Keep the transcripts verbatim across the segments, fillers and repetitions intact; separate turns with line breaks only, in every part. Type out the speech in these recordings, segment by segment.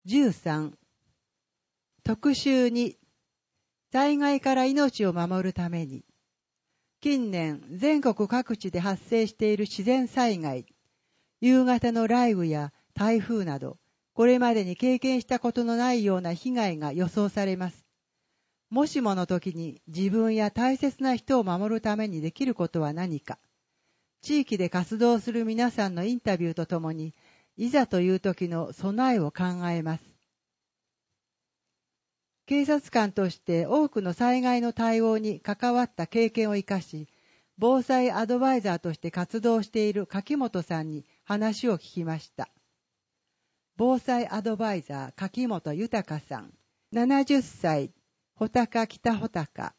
じゅうさん、特集に、災害から命を守るために、近年全国各地で発生している自然災害、夕方の雷雨や台風など、これまでに経験したことのないような被害が予想されます。もしもの時に自分や大切な人を守るためにできることは何か、地域で活動する皆さんのインタビューとともに、いざという時の備えを考えます。警察官として多くの災害の対応に関わった経験を生かし、防災アドバイザーとして活動している柿本さんに話を聞きました。防災アドバイザー柿本豊さん、ななじゅっさい、穂高北穂高。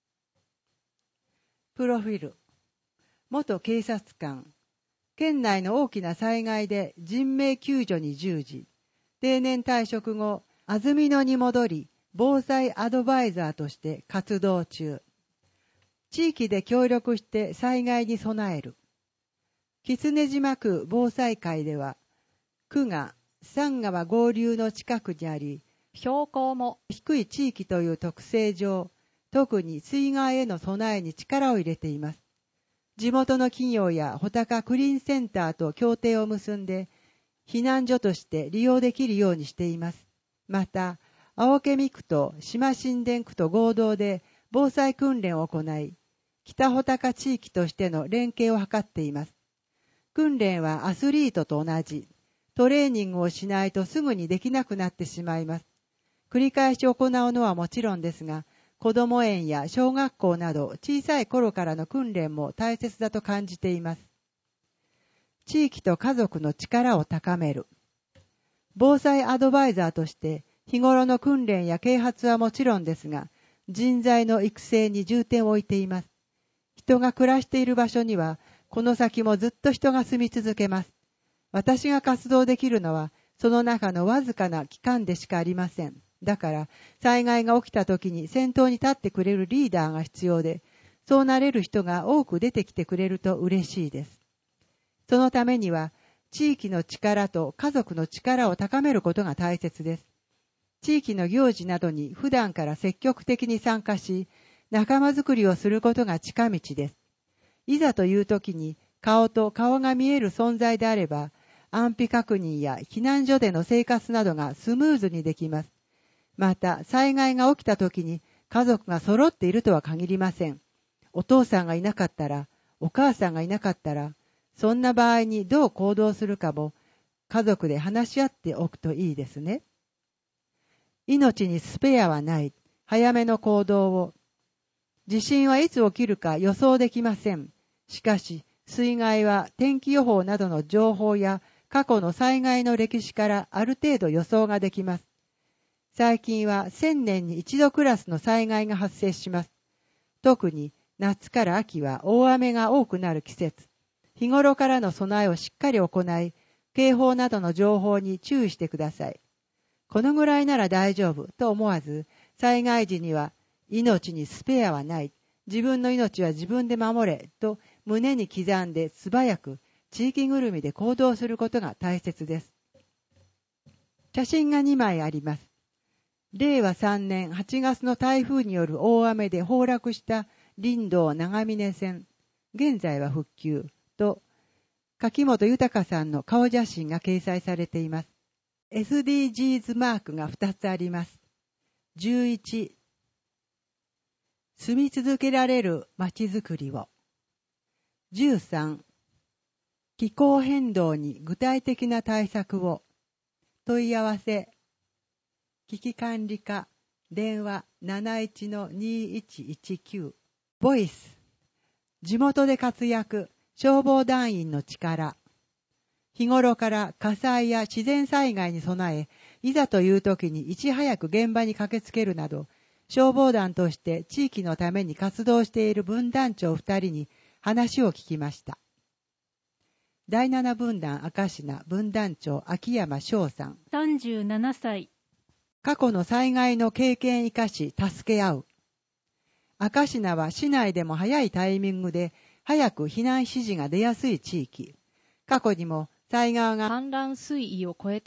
プロフィール。元警察官。県内の大きな災害で人命救助に従事。定年退職後、安曇野に戻り、防災アドバイザーとして活動中。地域で協力して災害に備える。狐島区防災会では、区が三川合流の近くにあり、標高も低い地域という特性上、特に水害への備えに力を入れています。地元の企業や穂高クリーンセンターと協定を結んで、避難所として利用できるようにしています。また、青毛区と島新田区と合同で防災訓練を行い、北穂高地域としての連携を図っています。訓練はアスリートと同じ、トレーニングをしないとすぐにできなくなってしまいます。繰り返し行うのはもちろんですが、子ども園や小学校など小さい頃からの訓練も大切だと感じています。地域と家族の力を高める。防災アドバイザーとして日頃の訓練や啓発はもちろんですが、人材の育成に重点を置いています。人が暮らしている場所には、この先もずっと人が住み続けます。私が活動できるのは、その中のわずかな期間でしかありません。だから、災害が起きた時に先頭に立ってくれるリーダーが必要で、そうなれる人が多く出てきてくれると嬉しいです。そのためには、地域の力と家族の力を高めることが大切です。地域の行事などに普段から積極的に参加し、仲間づくりをすることが近道です。いざという時に顔と顔が見える存在であれば、安否確認や避難所での生活などがスムーズにできます。また、災害が起きた時に家族が揃っているとは限りません。お父さんがいなかったら、お母さんがいなかったら、そんな場合にどう行動するかも家族で話し合っておくといいですね。命にスペアはない。早めの行動を。地震はいつ起きるか予想できません。しかし、水害は天気予報などの情報や過去の災害の歴史からある程度予想ができます。最近は千年に一度クラスの災害が発生します。特に夏から秋は大雨が多くなる季節。日頃からの備えをしっかり行い、警報などの情報に注意してください。このぐらいなら大丈夫と思わず、災害時には命にスペアはない。自分の命は自分で守れと胸に刻んで素早く地域ぐるみで行動することが大切です。写真がにまいあります。れいわさんねんはちがつの台風による大雨で崩落した林道長峰線、現在は復旧と、柿本豊さんの顔写真が掲載されています。エスディージーズ マークがふたつあります。じゅういち、住み続けられるまちづくりを。じゅうさん、気候変動に具体的な対策を。問い合わせ、危機管理課、電話 なないちのにいちいちきゅう。ボイス、地元で活躍、消防団員の力。日頃から火災や自然災害に備え、いざという時にいち早く現場に駆けつけるなど、消防団として地域のために活動している分団長ふたりに話を聞きました。だいなな分団明石名分団長秋山翔さん。
さんじゅうななさい。
過去の災害の経験生かし助け合う。明石名は市内でも早いタイミングで早く避難指示が出やすい地域。過去にも災害が
氾濫水位を超えたり、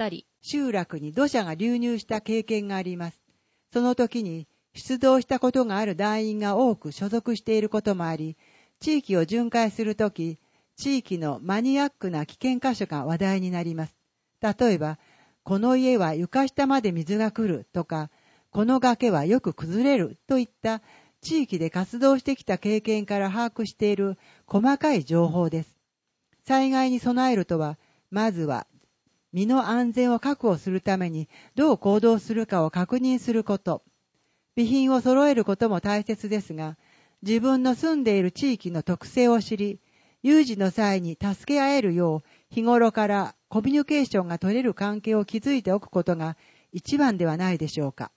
集落に土砂が流入した経験があります。その時に出動したことがある団員が多く所属していることもあり、地域を巡回するとき、地域のマニアックな危険箇所が話題になります。例えば、この家は床下まで水が来るとか、この崖はよく崩れるといった地域で活動してきた経験から把握している細かい情報です。災害に備えるとは、まずは身の安全を確保するためにどう行動するかを確認すること。備品を揃えることも大切ですが、自分の住んでいる地域の特性を知り、有事の際に助け合えるよう日頃からコミュニケーションが取れる関係を築いておくことが一番ではないでしょうか。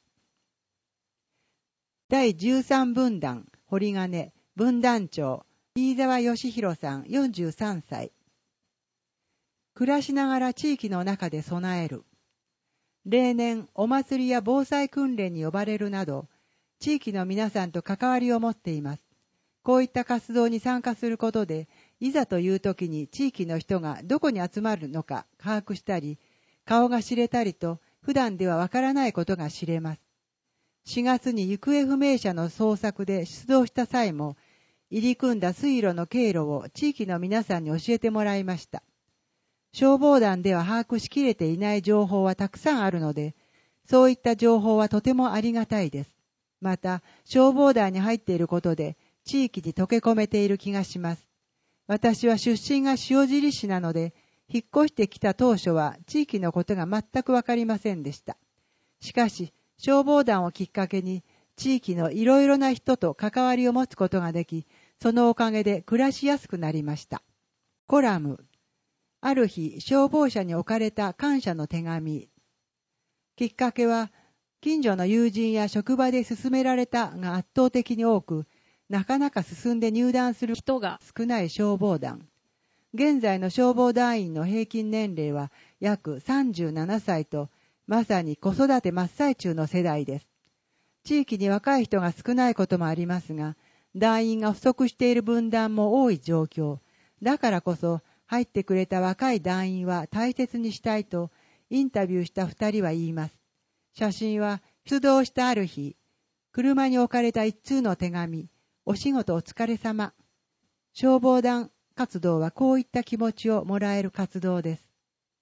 だいじゅうさん分団、堀金、分団長、飯沢義弘さんよんじゅうさんさい。暮らしながら地域の中で備える。例年、お祭りや防災訓練に呼ばれるなど、地域の皆さんと関わりを持っています。こういった活動に参加することで、いざという時に地域の人がどこに集まるのか把握したり、顔が知れたりと、普段ではわからないことが知れます。しがつに行方不明者の捜索で出動した際も、入り組んだ水路の経路を地域の皆さんに教えてもらいました。消防団では把握しきれていない情報はたくさんあるので、そういった情報はとてもありがたいです。また、消防団に入っていることで、地域に溶け込めている気がします。私は出身が塩尻市なので、引っ越してきた当初は地域のことが全くわかりませんでした。しかし、消防団をきっかけに、地域のいろいろな人と関わりを持つことができ、そのおかげで暮らしやすくなりました。コラム。ある日、消防車に置かれた感謝の手紙。きっかけは、近所の友人や職場で勧められたが圧倒的に多く、なかなか進んで入団する人が少ない消防団。現在の消防団員の平均年齢は約さんじゅうななさいと、まさに子育て真っ最中の世代です。地域に若い人が少ないこともありますが、団員が不足している分団も多い状況。だからこそ、入ってくれた若い団員は大切にしたいと、インタビューした二人は言います。写真は、出動したある日、車に置かれた一通の手紙、お仕事お疲れ様。消防団活動はこういった気持ちをもらえる活動です。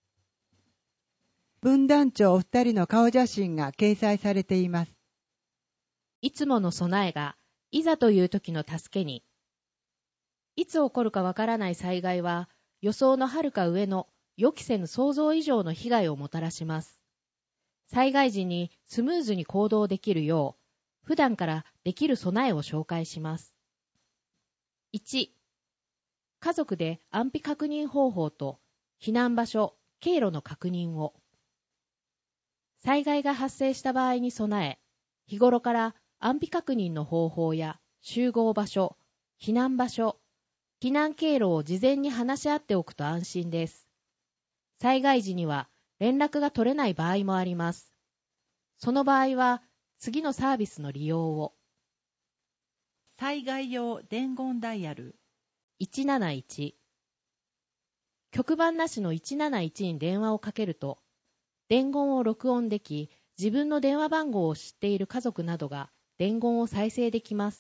分団長お二人の顔写真が掲載されています。
いつもの備えが、いざという時の助けに。いつ起こるかわからない災害は、予想のはるか上の予期せぬ想像以上の被害をもたらします。災害時にスムーズに行動できるよう、普段からできる備えを紹介します。いち、家族で安否確認方法と避難場所、経路の確認を。災害が発生した場合に備え、日頃から安否確認の方法や集合場所、避難場所、避難経路を事前に話し合っておくと安心です。災害時には連絡が取れない場合もあります。その場合は次のサービスの利用を。
災害用伝言ダイヤル
いちなないち。局番なしのいちなないちに電話をかけると、伝言を録音でき、自分の電話番号を知っている家族などが伝言を再生できます。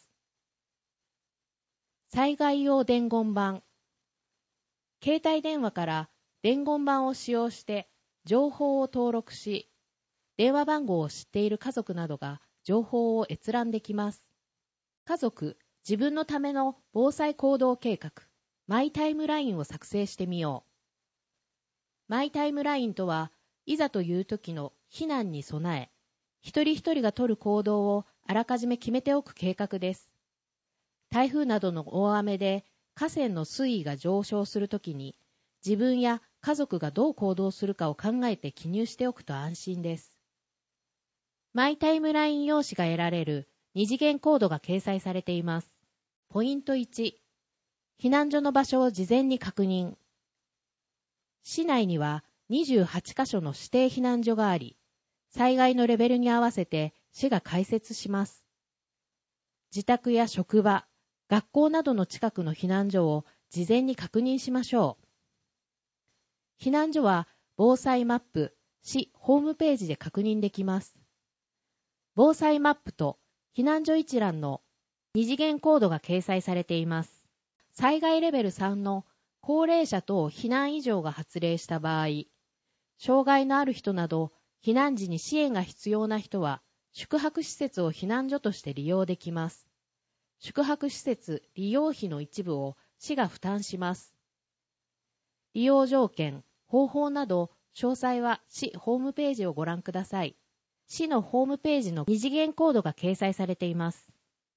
災害用伝言板。携帯電話から伝言板を使用して情報を登録し、電話番号を知っている家族などが情報を閲覧できます。家族、自分のための防災行動計画、マイタイムラインを作成してみよう。マイタイムラインとは、いざという時の避難に備え、一人一人が取る行動をあらかじめ決めておく計画です。台風などの大雨で河川の水位が上昇するときに、自分や家族がどう行動するかを考えて記入しておくと安心です。マイタイムライン用紙が得られる二次元コードが掲載されています。ポイントいち、避難所の場所を事前に確認。市内にはにじゅうはちかしょの指定避難所があり、災害のレベルに合わせて市が開設します。自宅や職場、学校などの近くの避難所を事前に確認しましょう。避難所は防災マップ、 市ホームページで確認できます。防災マップと避難所一覧の二次元コードが掲載されています。災害レベルさんの高齢者等避難異常が発令した場合、障害のある人など避難時に支援が必要な人は宿泊施設を避難所として利用できます。宿泊施設利用費の一部を市が負担します。利用条件、方法など詳細は市ホームページをご覧ください。市のホームページの二次元コードが掲載されています。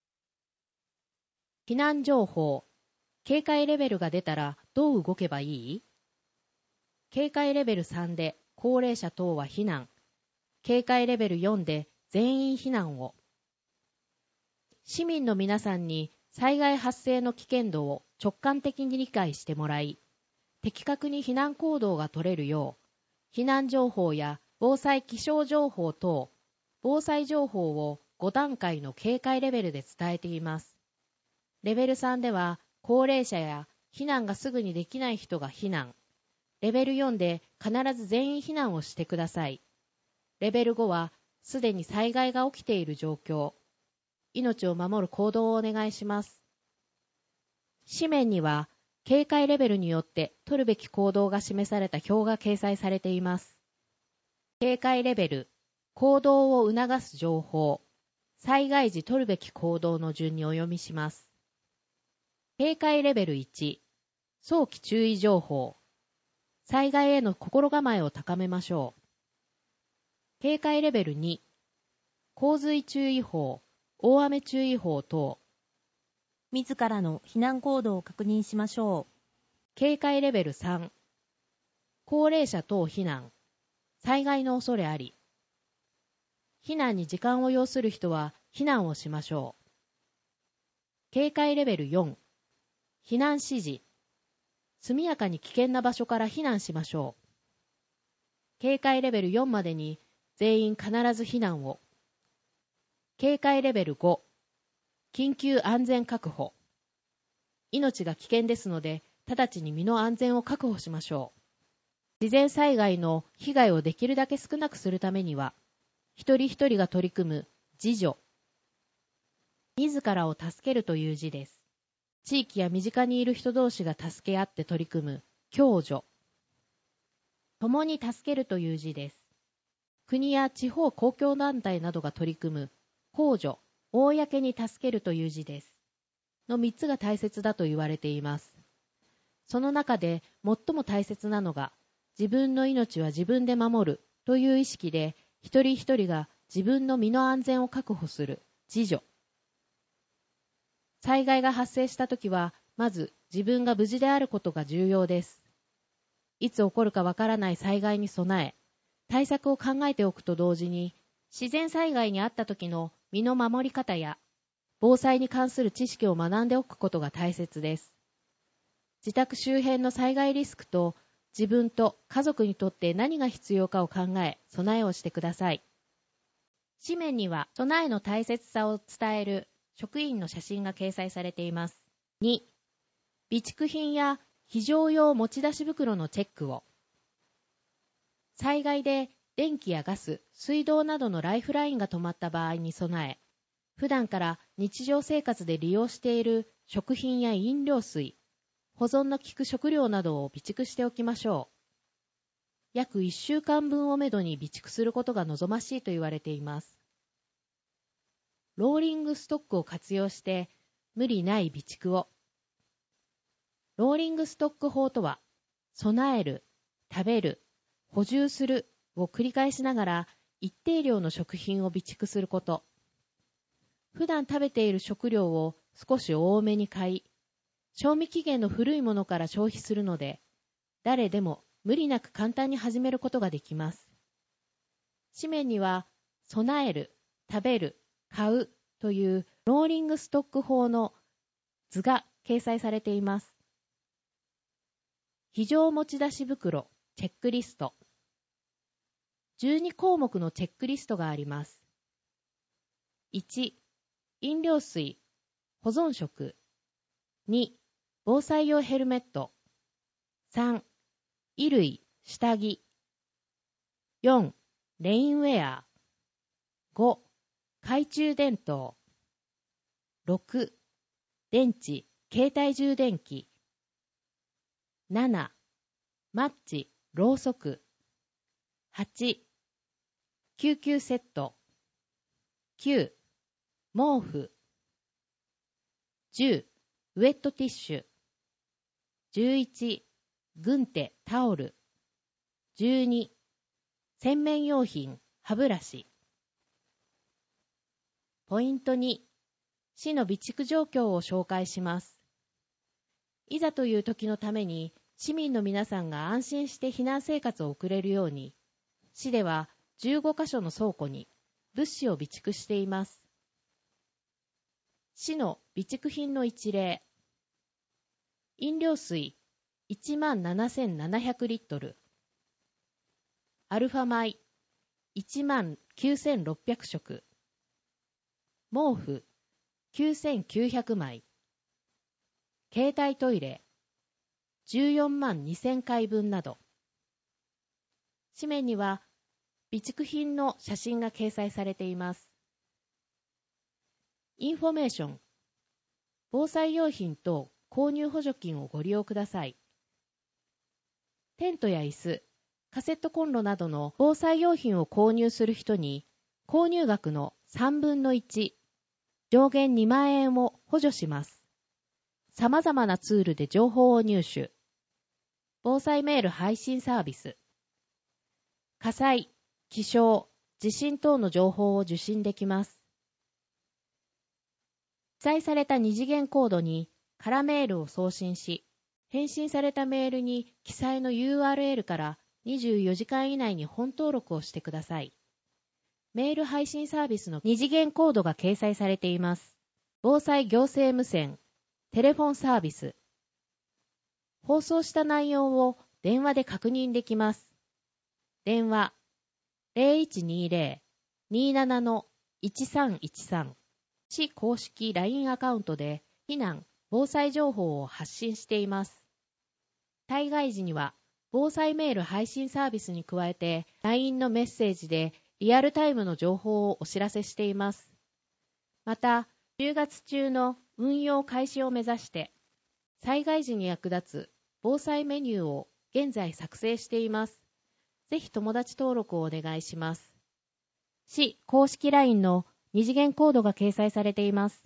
避難情報。警戒レベルが出たらどう動けばいい？警戒レベルさんで高齢者等は避難。警戒レベルよんで全員避難を。市民の皆さんに災害発生の危険度を直感的に理解してもらい、的確に避難行動が取れるよう、避難情報や防災気象情報等、防災情報をご段階の警戒レベルで伝えています。レベルさんでは、高齢者や避難がすぐにできない人が避難。レベルよんで必ず全員避難をしてください。レベルごはすでに災害が起きている状況。命を守る行動をお願いします。紙面には警戒レベルによって取るべき行動が示された表が掲載されています。警戒レベル、行動を促す情報、災害時取るべき行動の順にお読みします。警戒レベルいち、早期注意情報。災害への心構えを高めましょう。警戒レベルに、洪水注意報、大雨注意報等。
自らの避難行動を確認しましょう。
警戒レベルさん、高齢者等避難。災害の恐れあり。避難に時間を要する人は避難をしましょう。警戒レベルよん、避難指示。速やかに危険な場所から避難しましょう。警戒レベルよんまでに全員必ず避難を。警戒レベルご、緊急安全確保。命が危険ですので、直ちに身の安全を確保しましょう。自然災害の被害をできるだけ少なくするためには、一人一人が取り組む自助。自らを助けるという字です。地域や身近にいる人同士が助け合って取り組む共助。共に助けるという字です。国や地方公共団体などが取り組む公助、公に助けるという字です。のみっつが大切だと言われています。その中で最も大切なのが、自分の命は自分で守るという意識で、一人一人が自分の身の安全を確保する自助。災害が発生したときは、まず自分が無事であることが重要です。いつ起こるかわからない災害に備え、対策を考えておくと同時に、自然災害にあった時の身の守り方や、防災に関する知識を学んでおくことが大切です。自宅周辺の災害リスクと、自分と家族にとって何が必要かを考え、備えをしてください。紙面には、備えの大切さを伝える職員の写真が掲載されています。に、備蓄品や非常用持ち出し袋のチェックを。災害で電気やガス、水道などのライフラインが止まった場合に備え、普段から日常生活で利用している食品や飲料水、保存の効く食料などを備蓄しておきましょう。約いっしゅうかんぶんをめどに備蓄することが望ましいと言われています。ローリングストックを活用して無理ない備蓄を。ローリングストック法とは、備える、食べる、補充するを繰り返しながら一定量の食品を備蓄すること。普段食べている食料を少し多めに買い、賞味期限の古いものから消費するので、誰でも無理なく簡単に始めることができます。紙面には、備える、食べる、買うというローリングストック法の図が掲載されています。非常持ち出し袋、チェックリスト。じゅうにこうもくのチェックリストがあります。いち、飲料水、保存食。に、防災用ヘルメット。さん、衣類、下着。 よん、レインウェア。ご、懐中電灯。ろく、電池、携帯充電器。なな、マッチ、ろうそく。はち、救急セット。きゅう、毛布。じゅう、ウェットティッシュ。じゅういち、軍手、タオル。じゅうに、洗面用品、歯ブラシ。ポイントに、市の備蓄状況を紹介します。いざという時のために、市民の皆さんが安心して避難生活を送れるように、市ではじゅうごかしょの倉庫に物資を備蓄しています。市の備蓄品の一例。飲料水いちまんななせんななひゃくリットル。アルファ米いちまんきゅうせんろっぴゃくしょく。毛布きゅうせんきゅうひゃくまい。携帯トイレじゅうよんまんにせんかいぶんなど。紙面には備蓄品の写真が掲載されています。インフォメーション。防災用品と購入補助金をご利用ください。テントや椅子、カセットコンロなどの防災用品を購入する人に、購入額のさんぶんのいち、上限にまんえんを補助します。様々なツールで情報を入手。防災メール配信サービス。火災、気象、地震等の情報を受信できます。記載された二次元コードに空メールを送信し、返信されたメールに記載の ユーアールエル からにじゅうよじかん以内に本登録をしてください。メール配信サービスの二次元コードが掲載されています。防災行政無線、テレフォンサービス。放送した内容を電話で確認できます。電話 ゼロいちにゼロ にーなな のいちさんいちさん。市公式 ライン アカウントで避難・防災情報を発信しています。災害時には防災メール配信サービスに加えて ライン のメッセージでリアルタイムの情報をお知らせしています。また、じゅうがつ中の運用開始を目指して災害時に役立つ防災メニューを現在作成しています。ぜひ友達登録をお願いします。市公式 ライン の二次元コードが掲載されています。